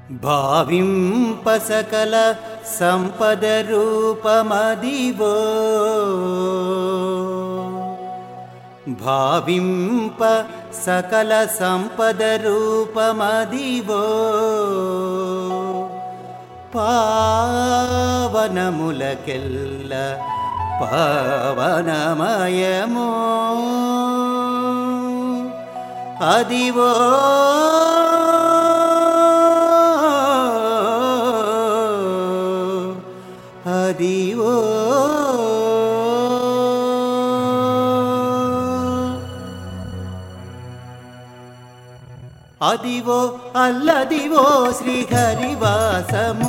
భావింప సకల సంపద రూపమదివో భావింప సకల సంపద రూపమదివో పావనములకెల్ల పావనమయమో అదివో అదివో అదివో అల్లదివో శ్రీహరివాసము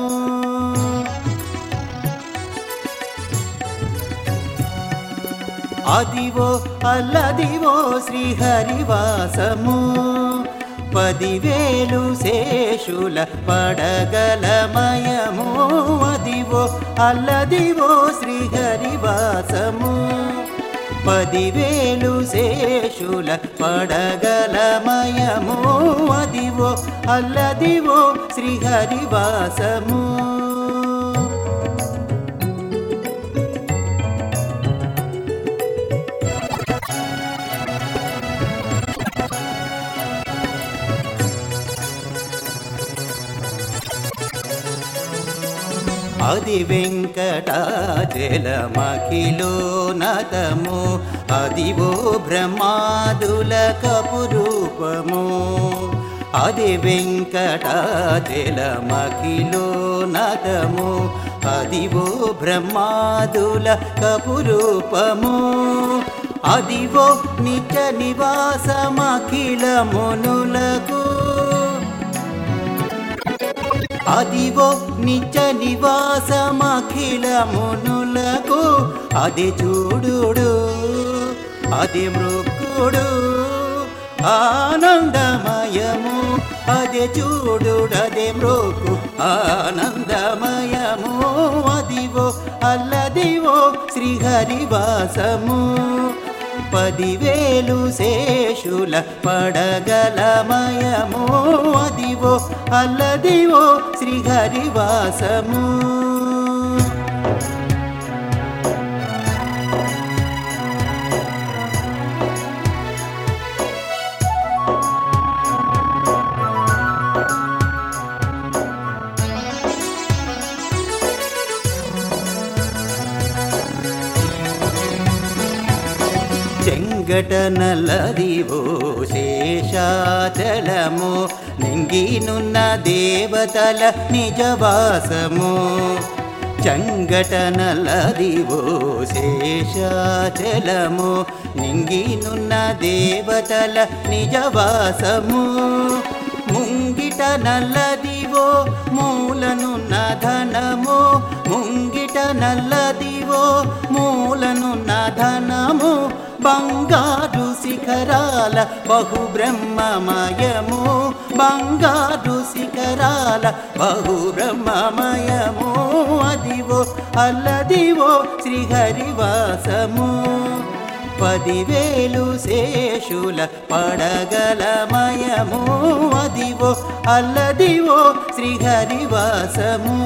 అదివో అల్లదివో శ్రీహరివాసము 10,000 శేషుల పడగలమయము అదివో అల్లదివో శ్రీహరివాసము 10,000 శేషుల పడగలమయము అదివో అల్లదివో శ్రీహరివాసము అది వెంకటాచలమఖిలోనతము అదివో బ్రహ్మాదుల కపురూపము అది వెంకటాచలమఖిలోనతము అదివో బ్రహ్మాదుల కపురూపము అదివో నిత్య నివాసమఖిల మునులకు అదివో నిత్య నివాసమఖిల మునులకు అది చూడుడు అది మృక్కుడు ఆనందమయము అది చూడుడు అది మృక్కు ఆనందమయము అదివో అల్లదివో శ్రీహరివాసము 10,000 శేషుల పడగలమయము అదివో అల్లదివో శ్రీహరివాసము చెంగటనల్లదివో శేషాచలము నింగినున్న దేవతల నిజవాసము చెంగటనల్లదివో శేషాచలము నింగినున్న దేవతల నిజవాసము ముంగిట నల్లదివో మూలనున్న ధనము ముంగిట నల్లదివో మూలనున్న ధనము బంగారు శిఖరాల బహుబ్రహ్మమయము బంగారు శిఖరాల బహుబ్రహ్మమయము అదివో అల్లదివో శ్రీహరివాసము 10,000 శేషుల పడగలమయము అదివో అల్లదివో శ్రీహరివాసము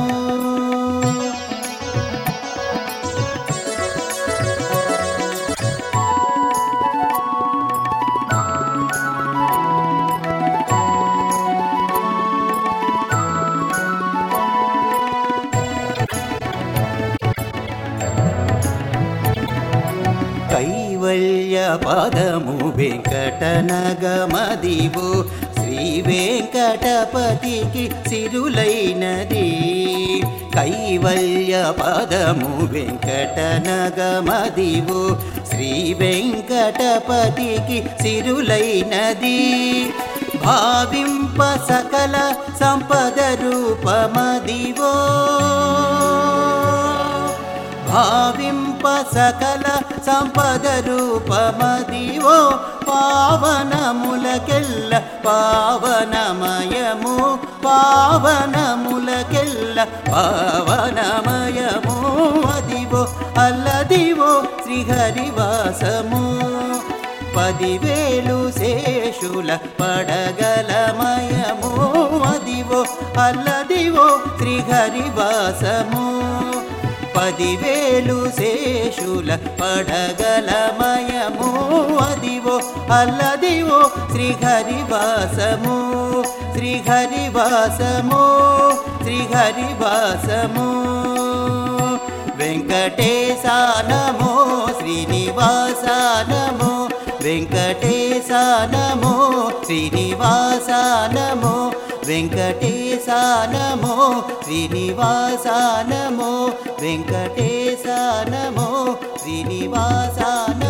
కైవల్య పదము వెంకటనగమదివో శ్రీ వెంకటపతికి సిరులైనది కైవల్య పదము వెంకటనగమదివో శ్రీ వెంకటపతికి సిరులైనది భావింప సకల సంపద రూపమదివో భావింప సకల సంపద రూపమదివో పావనములకెల్ల పావనమయము పావనములకెల్ల పావనమయము అదివో అల్లదివో శ్రీహరివాసము 10,000 శేషుల పడగలమయము అదివో అల్లదివో శ్రీహరివాసము 10,000 శేషుల పడగలమయము అదివో అల్లదివో శ్రీహరివాసము శ్రీహరివాసము శ్రీహరివాసము వెంకటేశ నమో శ్రీనివాస నమో వెంకటేశ నమో శ్రీనివాస నమో వెంకటేశ నమో శ్రీనివాస నమో వెంకటేశ నమో శ్రీనివాస